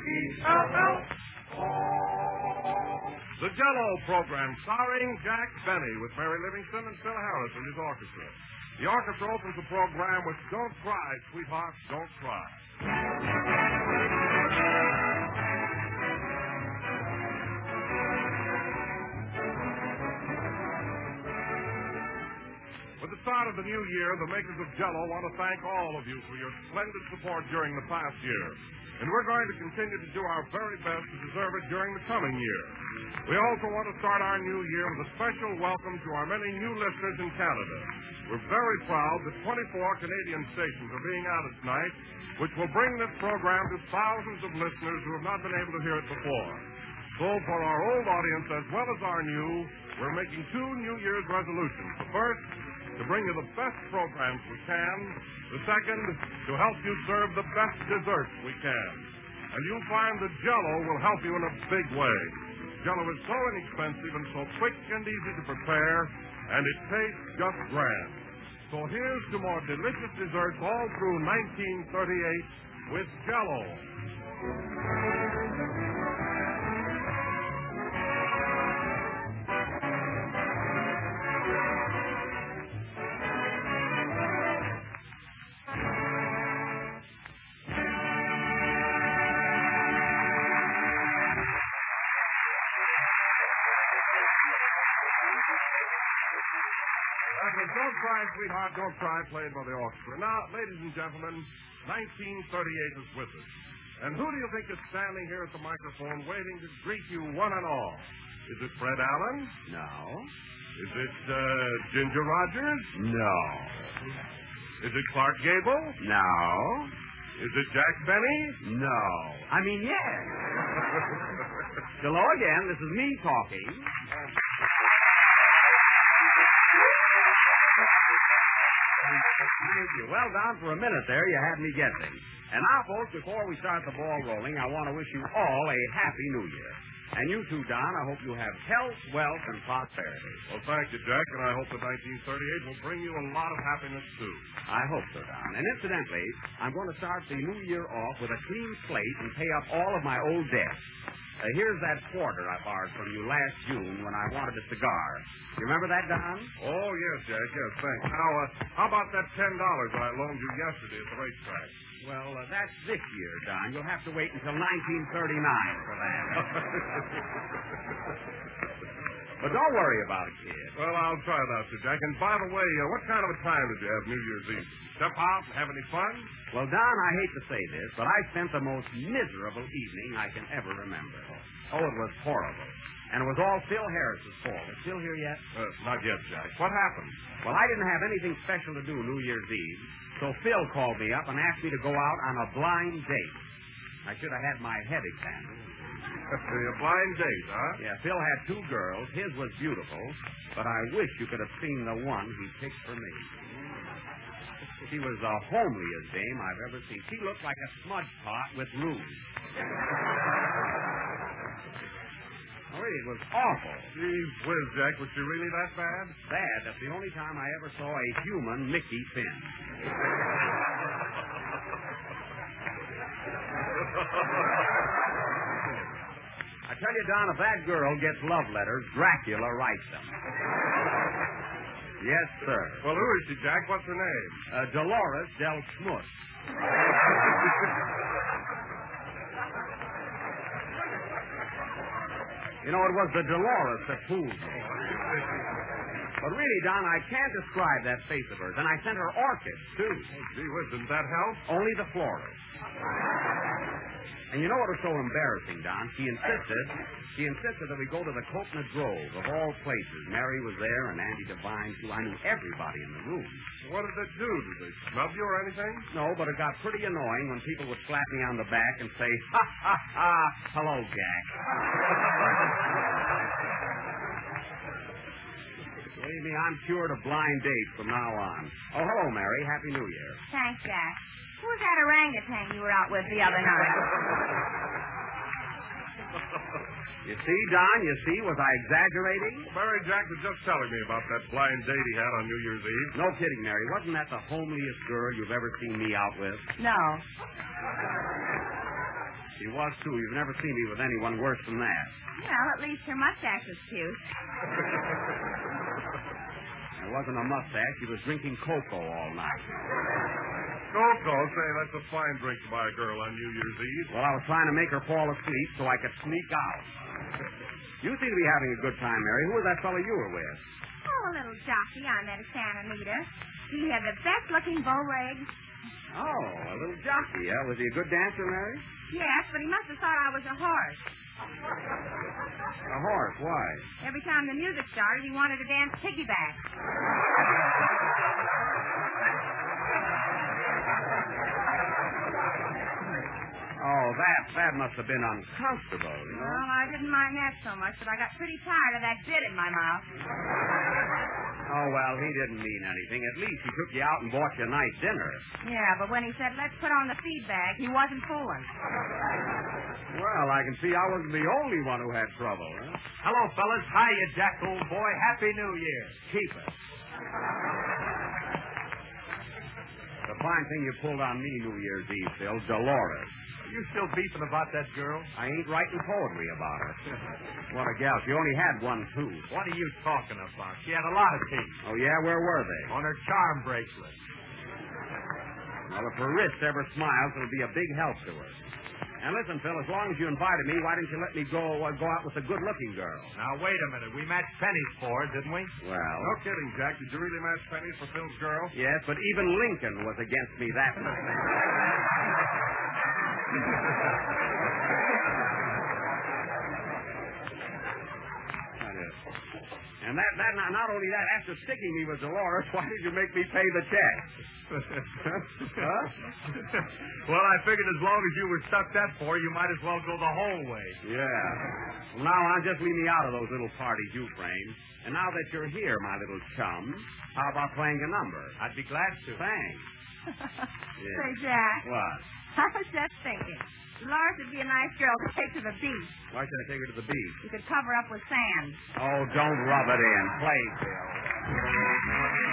The Jell-O program, starring Jack Benny with Mary Livingston and Phil Harris and his orchestra. The orchestra opens the program with Don't Cry, Sweetheart, Don't Cry. With the start of the new year, the makers of Jell-O want to thank all of you for your splendid support during the past year. And we're going to continue to do our very best to deserve it during the coming year. We also want to start our new year with a special welcome to our many new listeners in Canada. We're very proud that 24 Canadian stations are being added tonight, which will bring this program to thousands of listeners who have not been able to hear it before. So for our old audience as well as our new, we're making two New Year's resolutions. The first, to bring you the best programs we can. The second, to help you serve the best desserts we can. And you'll find that Jell-O will help you in a big way. Jell-O is so inexpensive and so quick and easy to prepare, and it tastes just grand. So here's to more delicious desserts all through 1938 with Jell-O. Don't Cry, Sweetheart, Don't Cry, played by the orchestra. Now, ladies and gentlemen, 1938 is with us. And who do you think is standing here at the microphone waiting to greet you one and all? Is it Fred Allen? No. Is it Ginger Rogers? No. Is it Clark Gable? No. Is it Jack Benny? No. I mean, yes. Hello again. This is me talking. Thank you. Well, Don, for a minute there, you had me guessing. And now, folks, before we start the ball rolling, I want to wish you all a happy New Year. And you too, Don, I hope you have health, wealth, and prosperity. Well, thank you, Jack, and I hope that 1938 will bring you a lot of happiness, too. I hope so, Don. And incidentally, I'm going to start the new year off with a clean slate and pay up all of my old debts. Here's that quarter I borrowed from you last June when I wanted a cigar. You remember that, Don? Oh, yes, Jack, yes, thanks. Now, how about that $10 that I loaned you yesterday at the racetrack? Well, that's this year, Don. You'll have to wait until 1939 for that. But don't worry about it, kid. Well, I'll try it out, Sir Jack. And by the way, what kind of a time did you have New Year's Eve? Step out and have any fun? Well, Don, I hate to say this, but I spent the most miserable evening I can ever remember. Oh, it was horrible. And it was all Phil Harris's fault. Is Phil here yet? Not yet, Jack. What happened? Well, I didn't have anything special to do New Year's Eve, so Phil called me up and asked me to go out on a blind date. I should have had my head examined. A blind date, huh? Yeah, Phil had two girls. His was beautiful, but I wish you could have seen the one he picked for me. She was the homeliest dame I've ever seen. She looked like a smudge pot with roots. Oh, really, it was awful. Gee whiz, Jack, was she really that bad? Bad. That's the only time I ever saw a human Mickey Finn. I tell you, Don, if that girl gets love letters, Dracula writes them. Yes, sir. Well, who is she, Jack? What's her name? Dolores Del Schmutz. You know, it was the Dolores that fooled me. But really, Don, I can't describe that face of hers. And I sent her orchids, too. Oh, gee whiz, didn't that help? Only the florist. And you know what was so embarrassing, Don? She insisted that we go to the Coconut Grove, of all places. Mary was there, and Andy Devine, too. I knew everybody in the room. What did they do? Did they snub you or anything? No, but it got pretty annoying when people would slap me on the back and say, ha, ha, ha, hello, Jack. Believe me, I'm cured of blind dates from now on. Oh, hello, Mary. Happy New Year. Thanks, Jack. Who was that orangutan you were out with the other night? You see, Don, was I exaggerating? Mary Jack was just telling me about that blind date he had on New Year's Eve. No kidding, Mary. Wasn't that the homeliest girl you've ever seen me out with? No. She She was, too. You've never seen me with anyone worse than that. Well, at least her mustache was cute. It wasn't a mustache. She was drinking cocoa all night. Cocoa? Say, that's a fine drink to buy a girl on New Year's Eve. Well, I was trying to make her fall asleep so I could sneak out. You seem to be having a good time, Mary. Who was that fellow you were with? Oh, a little jockey I met at Santa Anita. He had the best-looking bow legs. Oh, a little jockey, yeah? Was he a good dancer, Mary? Yes, but he must have thought I was a horse. A horse? Why? Every time the music started, he wanted to dance piggyback. Oh, that must have been uncomfortable, you know? Well, I didn't mind that so much, but I got pretty tired of that bit in my mouth. Oh, well, he didn't mean anything. At least he took you out and bought you a nice dinner. Yeah, but when he said, let's put on the feedback, he wasn't fooling. Well, I can see I wasn't the only one who had trouble, huh? Hello, fellas. Hiya, Jack, old boy. Happy New Year. Keep it. The fine thing you pulled on me New Year's Eve, Phil, Dolores. Are you still beefing about that girl? I ain't writing poetry about her. What a gal. She only had one tooth. What are you talking about? She had a lot of teeth. Oh, yeah? Where were they? On her charm bracelet. Well, if her wrist ever smiles, it'll be a big help to her. And listen, Phil, as long as you invited me, why didn't you let me go out with a good-looking girl? Now, wait a minute. We matched pennies for her, didn't we? Well... No kidding, Jack. Did you really match pennies for Phil's girl? Yes, but even Lincoln was against me that night. And that not only that, after sticking me with Dolores, why did you make me pay the check? Huh? Well, I figured as long as you were stuck that for, you might as well go the whole way. Yeah. Well, now on, just leave me out of those little parties you frame. And now that you're here, my little chum, how about playing a number? I'd be glad to. Thanks. Yeah. Say, Jack, What? I was just thinking. Dolores would be a nice girl to take to the beach. Why should I take her to the beach? You could cover up with sand. Oh, don't rub it in. Play, Phil.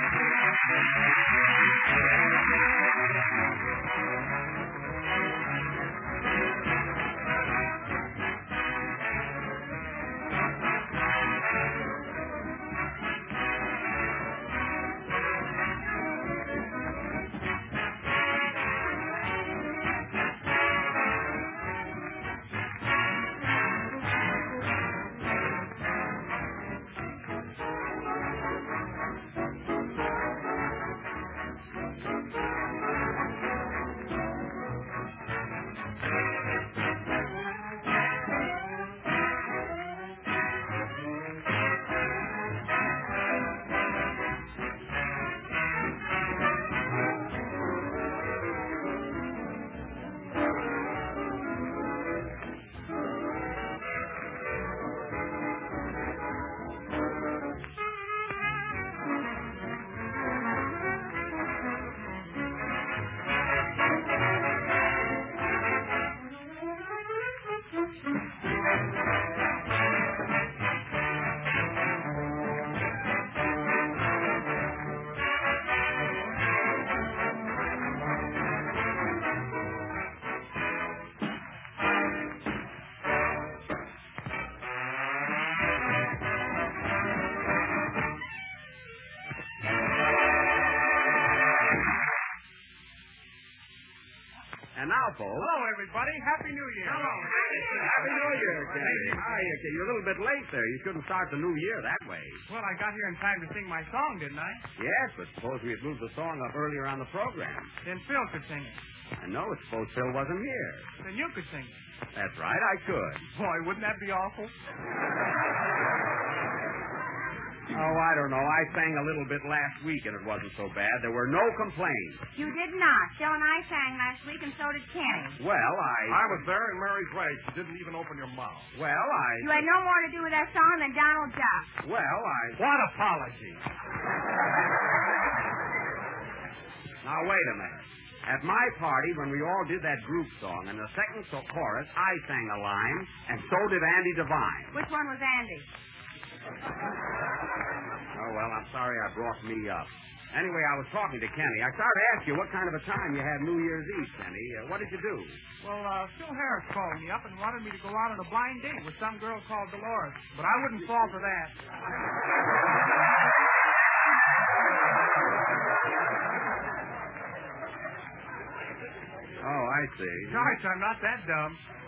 And now, folks... Hello, everybody. Happy New Year. Hello. Happy New Year, Kenny. Hi, you're a little bit late there. You shouldn't start the new year that way. Well, I got here in time to sing my song, didn't I? Yes, but suppose we had moved the song up earlier on the program. Then Phil could sing it. And no, it's suppose Phil wasn't here. Then you could sing it. That's right, I could. Boy, wouldn't that be awful? Oh, I don't know. I sang a little bit last week, and it wasn't so bad. There were no complaints. You did not. Phil and I sang last week, and so did Kenny. Well, I was there, and Mary's right. You didn't even open your mouth. Well, You had no more to do with that song than Donald Duck. What apology? Now, wait a minute. At my party, when we all did that group song, in the second chorus, I sang a line, and so did Andy Devine. Which one was Andy? Oh, well, I'm sorry I brought me up. Anyway, I was talking to Kenny. I started to ask you what kind of a time you had New Year's Eve, Kenny. What did you do? Well, Phil Harris called me up and wanted me to go out on a blind date with some girl called Dolores, but I wouldn't fall for that. Oh, I see. Gosh, I'm not that dumb.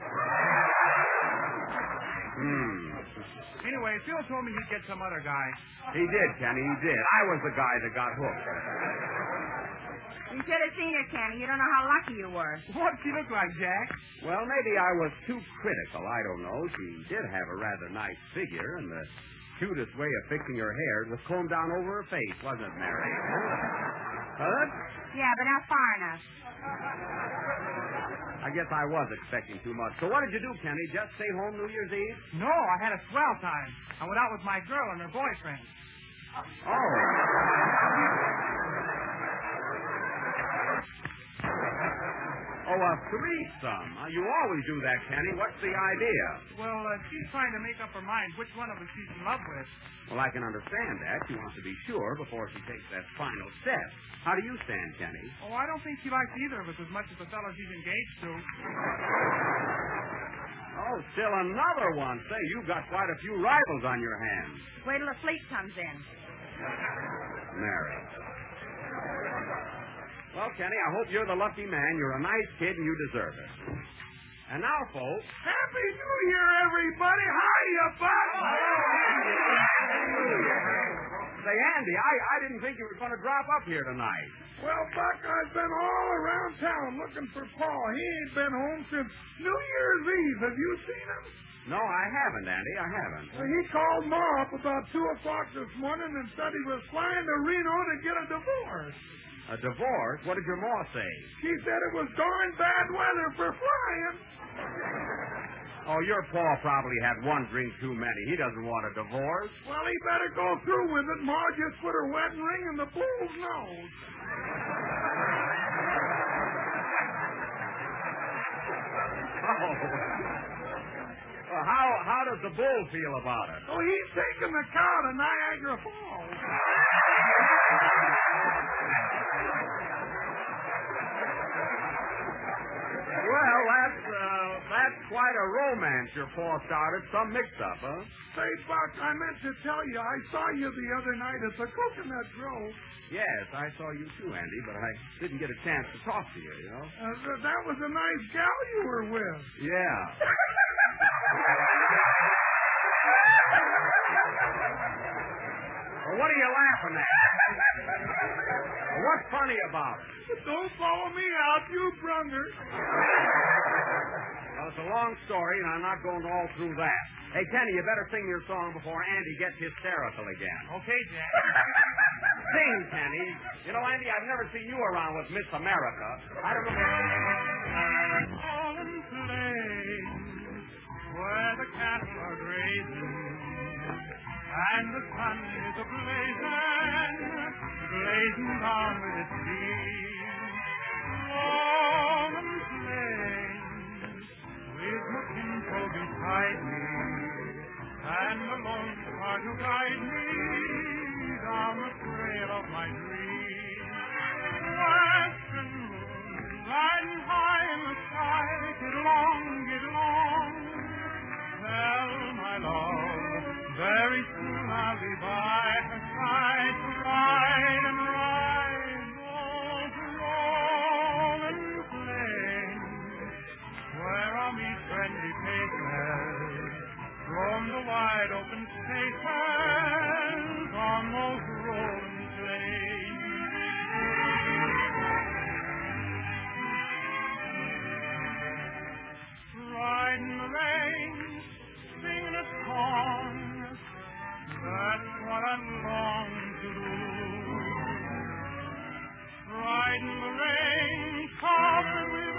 Anyway, Phil told me he'd get some other guy. He did, Kenny, he did. I was the guy that got hooked. You should have seen her, Kenny. You don't know how lucky you were. What'd she look like, Jack? Well, maybe I was too critical. I don't know. She did have a rather nice figure, and the cutest way of fixing her hair was combed down over her face, wasn't it, Mary? Huh? Yeah, but not far enough. I guess I was expecting too much. So what did you do, Kenny? Just stay home New Year's Eve? No, I had a swell time. I went out with my girl and her boyfriend. Oh. Oh, a threesome. You always do that, Kenny. What's the idea? Well, she's trying to make up her mind which one of us she's in love with. Well, I can understand that. She wants to be sure before she takes that final step. How do you stand, Kenny? Oh, I don't think she likes either of us as much as the fellow she's engaged to. Oh, still another one. Say, you've got quite a few rivals on your hands. Wait till the sleep comes in. Mary. Well, Kenny, I hope you're the lucky man. You're a nice kid and you deserve it. And now, folks. Happy New Year, everybody. Hiya, Buck. Say, Andy, I didn't think you were going to drop up here tonight. Well, Buck, I've been all around town looking for Paul. He ain't been home since New Year's Eve. Have you seen him? No, I haven't, Andy. I haven't. Well, he called Ma up about 2 o'clock this morning and said he was flying to Reno to get a divorce. A divorce? What did your ma say? She said it was darn bad weather for flying. Oh, your pa probably had one drink too many. He doesn't want a divorce. Well, he better go through with it. Ma just put her wedding ring in the bull's nose. Oh. Well, how does the bull feel about it? Oh, he's taking the cow to Niagara Falls. Well, that's quite a romance your pa started. Some mix-up, huh? Say, Buck, I meant to tell you, I saw you the other night at the Coconut Grove. Yes, I saw you too, Andy, but I didn't get a chance to talk to you, you know? That was a nice gal you were with. Yeah. Well, what are you laughing at? What's funny about it? Don't follow me out, you brunger. Well, it's a long story, and I'm not going all through that. Hey, Kenny, you better sing your song before Andy gets hysterical again. Okay, Jack. Sing, Kenny. You know, Andy, I've never seen you around with Miss America. I don't know. Fallen plains where the cattle are grazing and the sun is a-blazing, blazing down with its beam. Fallen plains with McIntoe beside me and the lone star to guide me down the trail of my dreams. Western moon, riding high in the sky, get along, tell my love, very soon I'll be by her side to ride and ride those rolling plains, where I'll meet friendly faces from the wide open spaces on those rolling plains. Riding the range, singing a song, that's what I long to do. Riding the range, covered with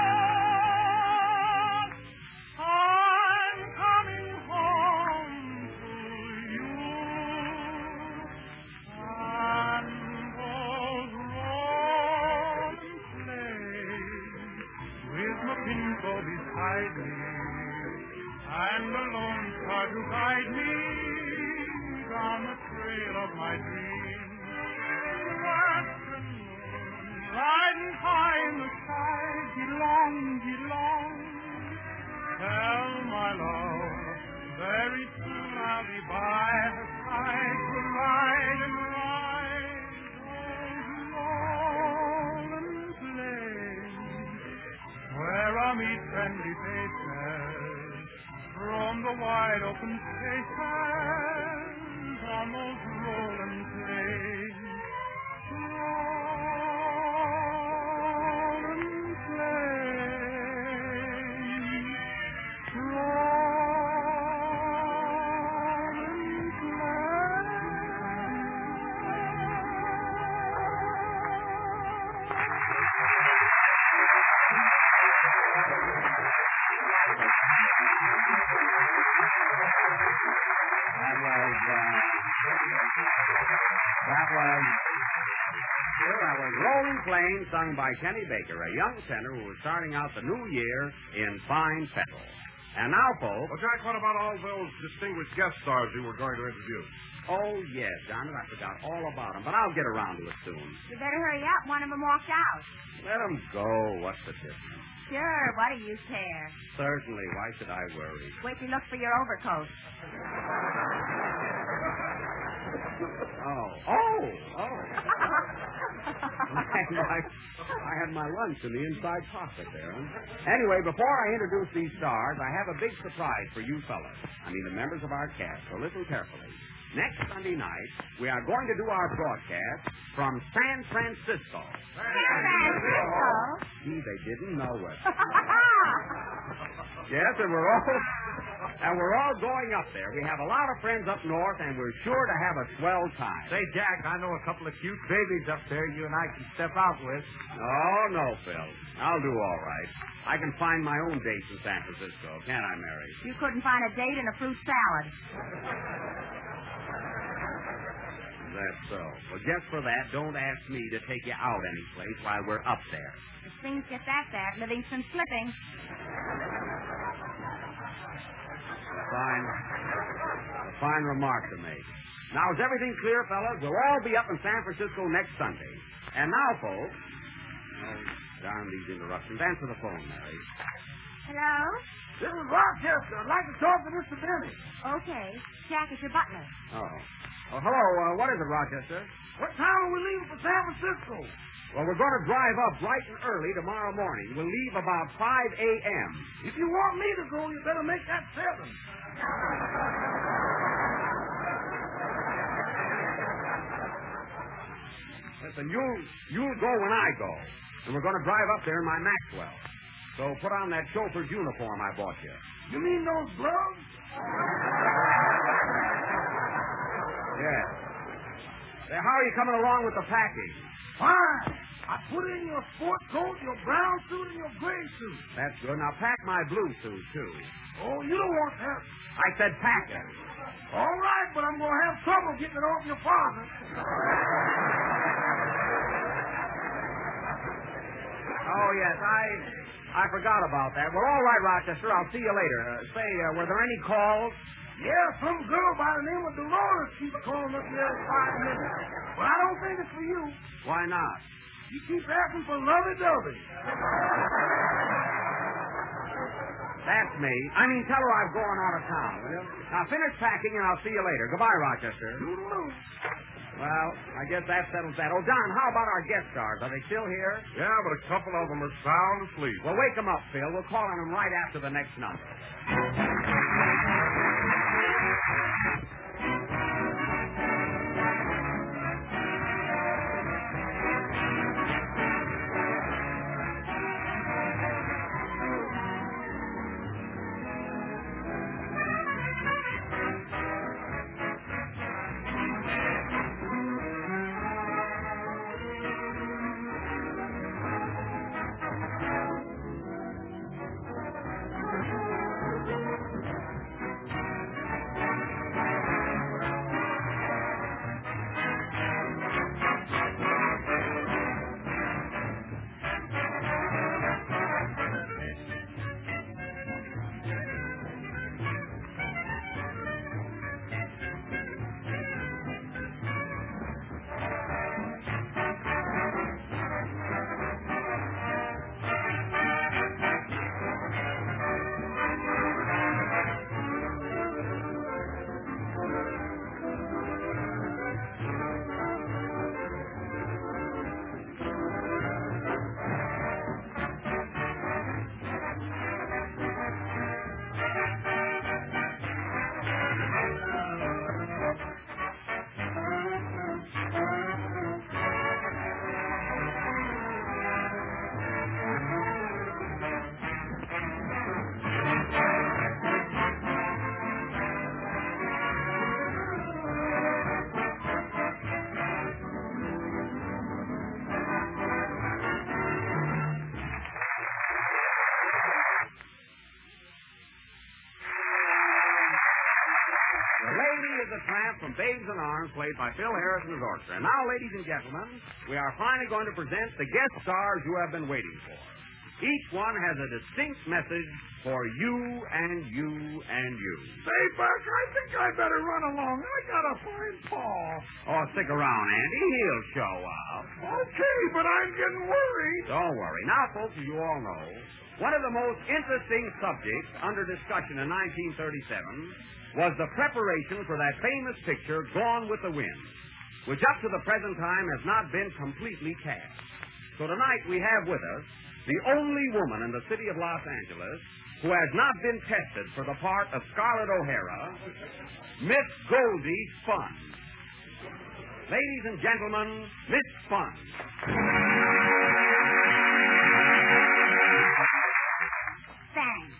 dust, I'm coming home to you. On those rolling plains, with McIntoe beside me, and the lone star to guide me down the trail of my dreams. waxen moon, riding high in the sky, belong, belong. Tell my love, very soon I'll be by her side to ride and ride those rolling plains, where I meet friendly faces from the wide open spaces on those rolling plains. Rolling plains, rolling That was Rolling Plains, sung by Kenny Baker, a young tenor who was starting out the new year in fine fettle. And now, folks... Well, Jack, what about all those distinguished guest stars you were going to introduce? Oh, yes, John, I forgot all about them, but I'll get around to it soon. You better hurry up. One of them walked out. Let them go. What's the difference? Sure, what do you care? Certainly. Why should I worry? Wait till you look for your overcoat. Oh. I had my lunch in the inside pocket there. Anyway, before I introduce these stars, I have a big surprise for you fellas. I mean, the members of our cast, so listen carefully. Next Sunday night, we are going to do our broadcast from San Francisco. San Francisco? Gee, they didn't know it. Yes, and we're all going up there. We have a lot of friends up north, and we're sure to have a swell time. Say, Jack, I know a couple of cute babies up there you and I can step out with. Oh, no, Phil. I'll do all right. I can find my own dates in San Francisco, can't I, Mary? You couldn't find a date in a fruit salad. That's so. Well, just for that, don't ask me to take you out any place while we're up there. If things get that bad, Livingston's slipping. A fine remark to make. Now, is everything clear, fellas? We'll all be up in San Francisco next Sunday. And now, folks... Oh, darn these interruptions. Answer the phone, Mary. Hello? This is Rochester. I'd like to talk to Mr. Benny. Okay. Jack is your butler. Oh, hello. What is it, Rochester? What time are we leaving for San Francisco? Well, we're going to drive up bright and early tomorrow morning. We'll leave about 5 a.m. If you want me to go, you better make that 7. Listen, you'll go when I go. And we're going to drive up there in my Maxwell. So put on that chauffeur's uniform I bought you. You mean those gloves? Yeah. Say, how are you coming along with the packing? Fine. I put in your sport coat, your brown suit, and your gray suit. That's good. Now pack my blue suit, too. Oh, you don't want that. I said pack it. All right, but I'm going to have trouble getting it off your father. Oh, yes, I forgot about that. Well, all right, Rochester, I'll see you later. Were there any calls? Yeah, some girl by the name of Dolores keeps calling up here every 5 minutes. But I don't think it's for you. Why not? She keeps asking for lovey-dovey. That's me. I mean, tell her I'm going out of town, will you? Now, finish packing, and I'll see you later. Goodbye, Rochester. Toodaloo. Well, I guess that settles that. Oh, Don, how about our guest stars? Are they still here? Yeah, but a couple of them are sound asleep. Well, wake them up, Phil. We'll call on them right after the next number. Tramp from Babes in Arms, played by Phil Harris and his orchestra. And now, ladies and gentlemen, we are finally going to present the guest stars you have been waiting for. Each one has a distinct message for you and you and you. Say, Buck, I think I better run along. I gotta find Paul. Oh, stick around, Andy. He'll show up. Okay, but I'm getting worried. Don't worry. Now, folks, as you all know, one of the most interesting subjects under discussion in 1937 was the preparation for that famous picture, Gone with the Wind, which up to the present time has not been completely cast. So tonight we have with us the only woman in the city of Los Angeles who has not been tested for the part of Scarlett O'Hara, Miss Goldie Spuns. Ladies and gentlemen, Miss Spuns. Thanks.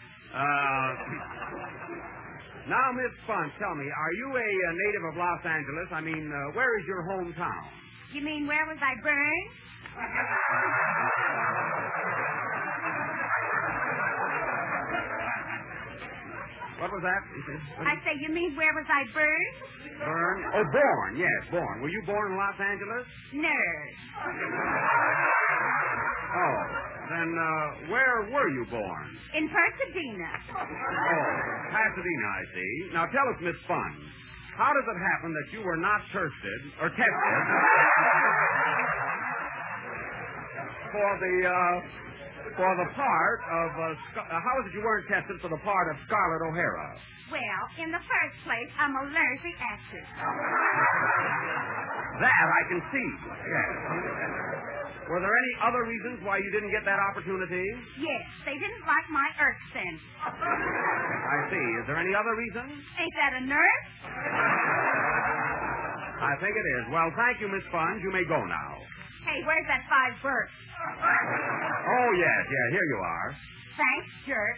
Now, Miss Spuns, tell me, are you a native of Los Angeles? I mean, where is your hometown? You mean where was I burned? What was that? I say, you mean where was I burned? Born? Oh, born. Yes, born. Were you born in Los Angeles? Nerd. Oh, then where were you born? In Pasadena. Oh, Pasadena, I see. Now tell us, Miss Spuns, how does it happen that you were not tested for the part of how is it you weren't tested for the part of Scarlett O'Hara? Well, in the first place, I'm a lousy actress. That I can see. Yes. Were there any other reasons why you didn't get that opportunity? Yes, they didn't like my accent. I see. Is there any other reason? Ain't that a nurse? I think it is. Well, thank you, Miss Spuns. You may go now. Hey, where's that $5 Bert? Oh, yes. Yeah, here you are. Thanks, jerk.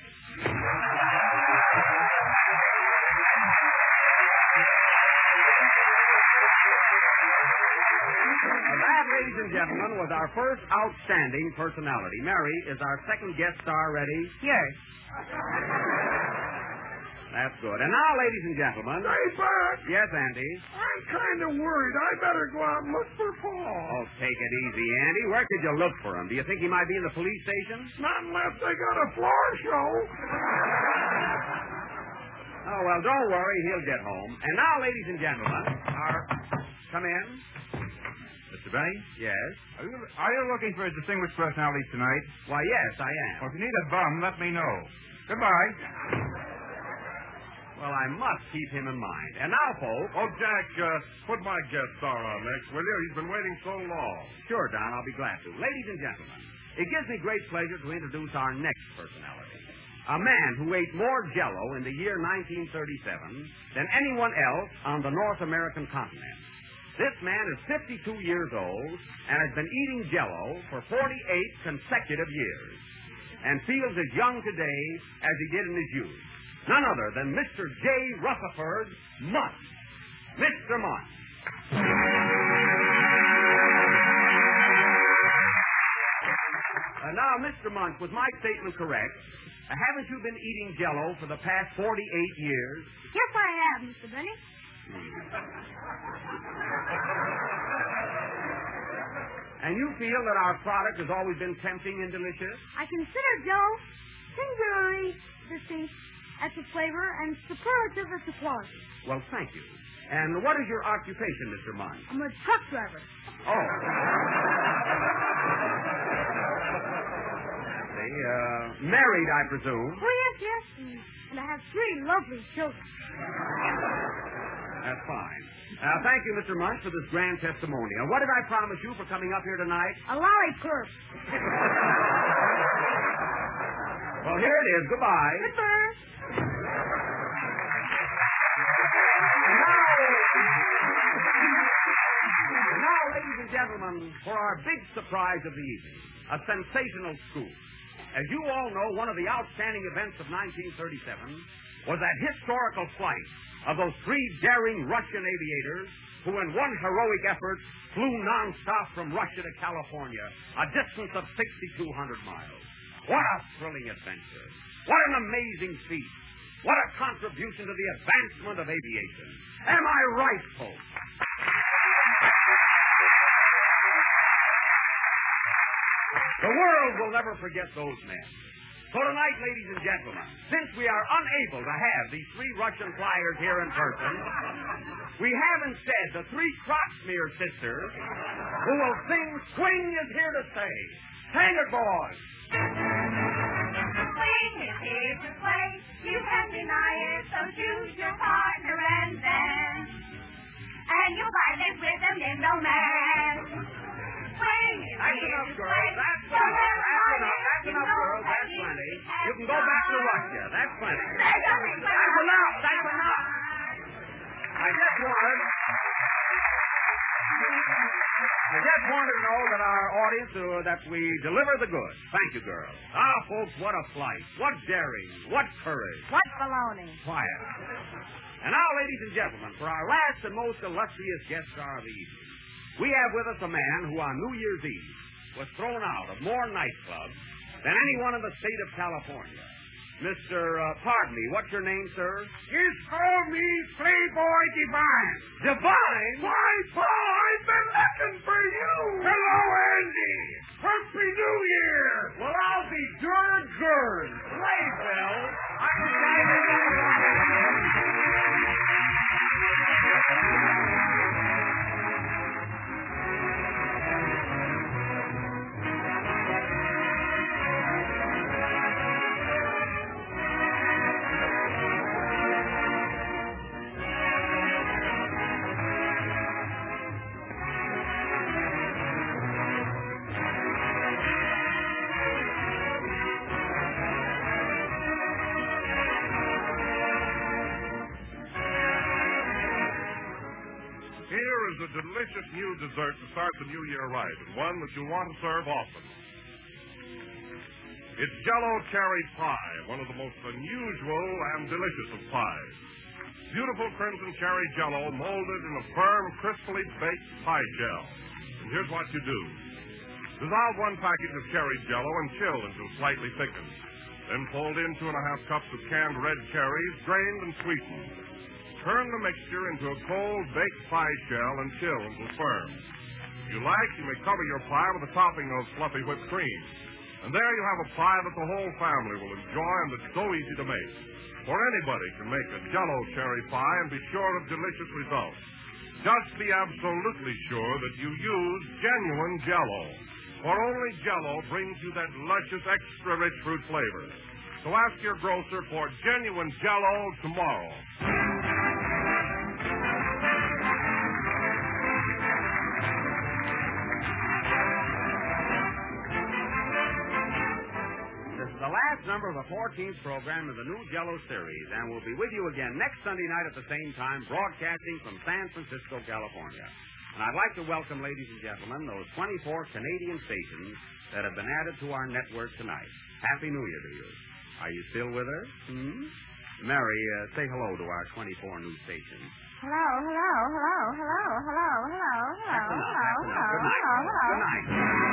That, ladies and gentlemen, was our first outstanding personality. Mary, is our second guest star ready? Yes. That's good. And now, ladies and gentlemen... Say, Buck. Yes, Andy? I'm kind of worried. I better go out and look for Paul. Oh, take it easy, Andy. Where could you look for him? Do you think he might be in the police station? Not unless they got a floor show. Oh, well, don't worry. He'll get home. And now, ladies and gentlemen, come in. Mr. Benny? Yes? Are you looking for a distinguished personality tonight? Why, yes, I am. Well, if you need a bum, let me know. Goodbye. Well, I must keep him in mind. And now, folks... Oh, Jack, put my guest star on next, will you? He's been waiting so long. Sure, Don, I'll be glad to. Ladies and gentlemen, it gives me great pleasure to introduce our next personality. A man who ate more Jell-O in the year 1937 than anyone else on the North American continent. This man is 52 years old and has been eating Jell-O for 48 consecutive years and feels as young today as he did in his youth. None other than Mr. J. Rutherford Munt. Mr. Munt. Now, Mr. Munt, was my statement correct? Haven't you been eating Jell-O for the past 48 years? Yes, I have, Mr. Benny. And you feel that our product has always been tempting and delicious? I consider Joe singularly distinct as to flavor and superlative as to quality. Well, thank you. And what is your occupation, Mr. Munt? I'm a truck driver. Oh. Married, I presume. Oh, yes. And I have 3 lovely children. That's fine. Thank you, Mr. Munt, for this grand testimonial. What did I promise you for coming up here tonight? A lollipop. Well, here it is. Goodbye. Goodbye. Now, ladies and gentlemen, for our big surprise of the evening, a sensational scoop. As you all know, one of the outstanding events of 1937 was that historical flight of those 3 daring Russian aviators who, in one heroic effort, flew nonstop from Russia to California, a distance of 6,200 miles. What a thrilling adventure. What an amazing feat. What a contribution to the advancement of aviation. Am I right, folks? The world will never forget those men. So tonight, ladies and gentlemen, since we are unable to have these three Russian flyers here in person, we have instead the three Krotzmere sisters who will sing Swing is Here to Stay. Hang it, boys. Swing is here to play. You can deny it, so choose your partner and dance. And you'll find it with a Lindo man. Swing is That's here enough, to girls. play. That's enough, girls. That's plenty. You can go back to Russia. That's plenty. That's enough. That's enough. I just wanted to know that our audience, that we deliver the goods. Thank you, girls. Ah, folks, what a flight. What daring. What courage. What baloney? Quiet. And now, ladies and gentlemen, for our last and most illustrious guest star of the evening, we have with us a man who on New Year's Eve was thrown out of more nightclubs than anyone in the state of California. Pardon me, what's your name, sir? Just call me Playboy Divine. Divine? Why, Paul, I've been looking for you. Hello, Andy. Happy New Year. Well, I'll be Gurn. Play, Bill. A delicious new dessert to start the new year right, and one that you'll want to serve often. It's Jell-O Cherry Pie, one of the most unusual and delicious of pies. Beautiful crimson cherry Jell-O molded in a firm, crisply baked pie shell. And here's what you do. Dissolve 1 package of cherry Jell-O and chill until slightly thickened. Then fold in 2½ cups of canned red cherries, drained and sweetened. Turn the mixture into a cold baked pie shell and chill until firm. If you like, you may cover your pie with a topping of fluffy whipped cream. And there you have a pie that the whole family will enjoy and that's so easy to make. For anybody can make a Jell-O cherry pie and be sure of delicious results. Just be absolutely sure that you use genuine Jell-O. For only Jell-O brings you that luscious, extra-rich fruit flavor. So ask your grocer for genuine Jell-O tomorrow. The last number of the 14th program of the new Jell-O series, and we'll be with you again next Sunday night at the same time, broadcasting from San Francisco, California. And I'd like to welcome, ladies and gentlemen, those 24 Canadian stations that have been added to our network tonight. Happy New Year to you. Are you still with us? Mary, say hello to our 24 new stations. Hello, hello, hello, hello, hello, hello, hello, That's enough. hello, Good night. hello, hello. Good night.